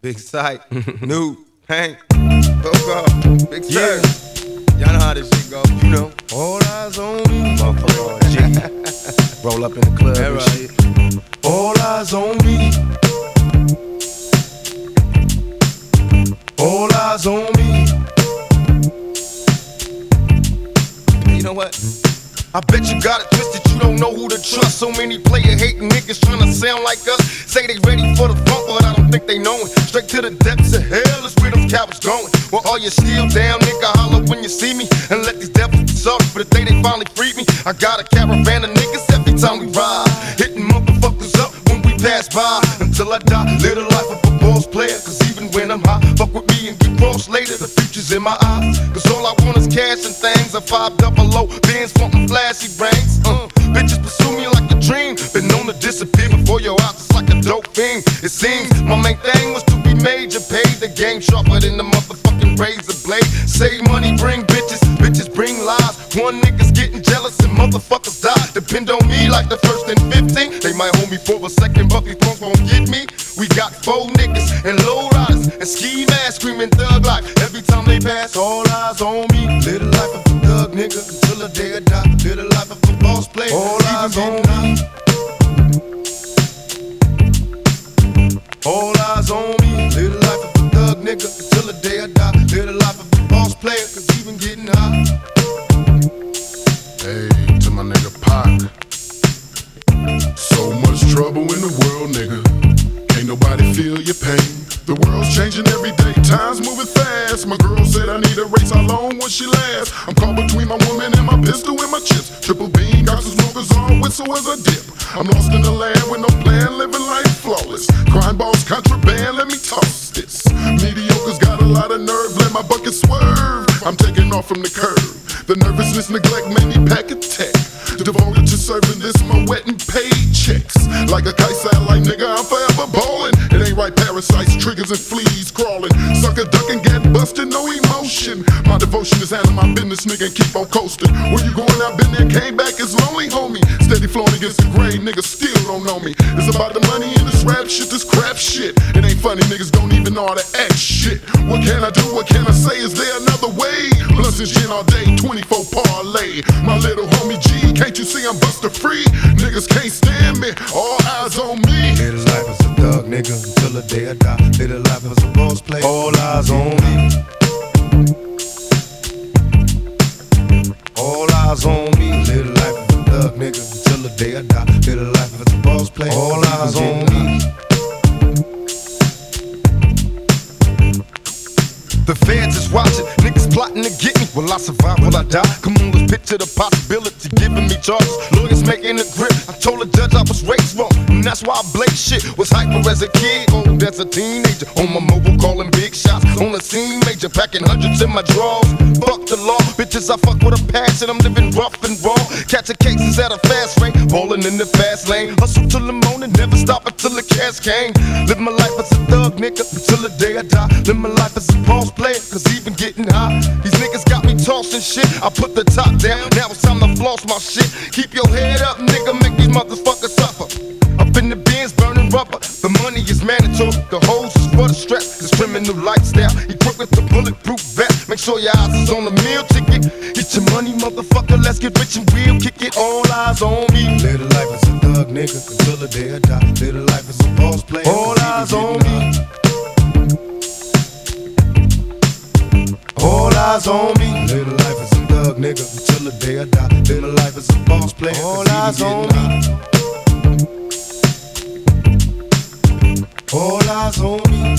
Big Sight, New, Hank, Coco, Big Sight. Y'all know how this shit go. You know. All eyes on me. Motherfucker, Jiggy. Roll up in the club and shit. All eyes on me. All eyes on me. You know what? I bet you got it twisted, you don't know who to trust. So many player hating niggas trying to sound like us. Say they ready for the funk, but I don't think they know it. Straight to the depths of hell is where them cowards going. Well, all you still down, nigga, holler when you see me. And let these devils be sorry for the day they finally freed me. I got a caravan of niggas every time we ride, hitting motherfuckers up when we pass by. Until I die, live the life of a boss player. Cause even when I'm high, fuck with me and get crossed later. The future's in my eyes. Cause all I want is cash and things. A 5 double O, Benz wantin' flashy brains. Bitches pursue me like a dream. Been known to disappear before your eyes, it's like a dope fiend. It seems my main thing was to be major. Paid the game sharper than the motherfucking razor blade. Save money, bring bitches, bitches bring lies. One nigga's getting jealous and motherfuckers die. Depend on me like the first and 15. They might hold me for a second, but these punks won't get me. We got 4 niggas and low riders and ski masks screaming thug life. Every time they pass, all eyes on me. Live the life of a thug nigga until the day I die. Live the life of a boss player. All eyes on me. All eyes on me. Live the life of a thug nigga until the day I die. Live the life of a boss player, cause even getting high. Hey, to my nigga Pac. So much trouble in the world, nigga. Can't nobody feel your pain. The world's changing every day, time's moving fast. My girl said I need a race, how long will she last? I'm caught between my woman and my pistol and my chips. Triple beam, got some smokers on, whistle as I dip. I'm lost in the land with no plan, living life flawless. Crime balls, contraband, let me toss this. Mediocre's got a lot of nerve, let my bucket swerve. I'm taking off from the curb. The nervousness, neglect made me pack a tech. Devoted to serving this, my wet and paid checks. Like a kite satellite, nigga, I'm forever ballin'. It ain't right, parasites, triggers and fleas crawling. Sucker ducking, get busted, no emotion. My devotion is handling my business, nigga, and keep on coasting. Where you going? I've been there, came back, it's lonely, homie. Steady flowing against the grain, niggas still don't know me. It's about the money and this rap shit, this crap shit. It ain't funny, niggas don't even know how to act shit. What can I do, what can I say, is there another way? Blunts and gin all day, 24 parlay. My little homie G, can't you see I'm buster free? Niggas can't stand me, all eyes on me. Live the life as a thug nigga until the day I die. Live the life as a boss player. All eyes on me. All eyes on me. Live the life as a thug nigga until the day I die. Live the life as a boss player. All eyes on me. The feds is watching, niggas plotting to get me. Will I survive, will I die? Come on, let's picture the possibility, giving me charges. Lawyers making a grip, I told the judge I was raised wrong, and that's why I blaze shit. Was hyper as a kid, old as a teenager. On my mobile calling big shots, on the scene major. Packing hundreds in my drawers, fuck the law. Bitches, I fuck with a passion, I'm living rough and raw. Catching cases at a fast rate, ballin' in the fast lane. Hustle till the morning, never stop until the cash came. Live my life as a thug nigga until the day I die. Live my life as a boss player, cause even getting high. These niggas got me tossing shit. I put the top down, now it's time to floss my shit. Keep your head up, nigga, make these motherfuckers suffer. Up in the bins, burning rubber. The money is mandatory, the hoes is for the stress. This criminal lifestyle, equipped with the bulletproof vest. Make sure your eyes is on the meal ticket. Get your money, motherfucker, let's get rich and real. Kick it, all eyes on me. Live the life as a thug nigga until the day I die. Live the life as a boss player. All eyes on me. All eyes on me. Live the life as a thug nigga until the day I die. Live the life as a boss player. All eyes on me. All eyes on me.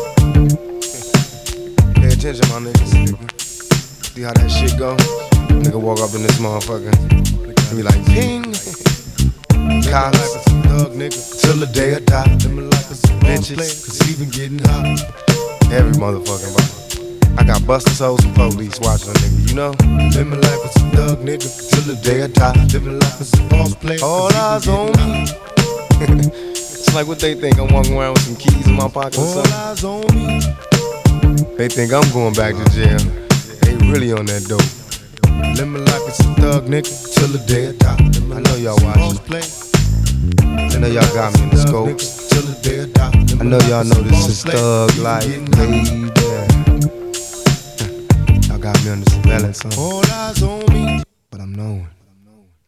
Pay attention, my niggas. See how that shit go? Nigga walk up in this motherfucker and be like, ping. Cops, thug nigga till the day I die. Live my life as a bitches, cause even getting hot. Every motherfucking body. I got busters, hoes, and police watching a nigga, you know? Live my life as a thug nigga till the day I die. Live my life as a boss player. All eyes on me. It's like what they think, I'm walking around with some keys in my pocket or something. All eyes on me. They think I'm going back to jail. They really on that dope. Live my life as a thug nigga till the day I die. I know y'all watching. I know y'all got me in the scope. I know y'all know this is thug life, baby. Y'all got me on the surveillance, huh? All eyes on me, but I'm knowing.